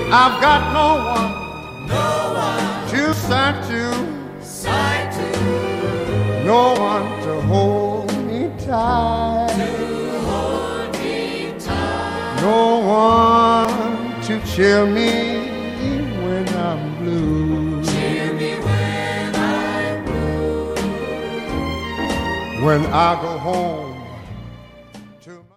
I've got no one to sigh to, no one to hold me tight, no one to cheer me when I'm blue. When I go home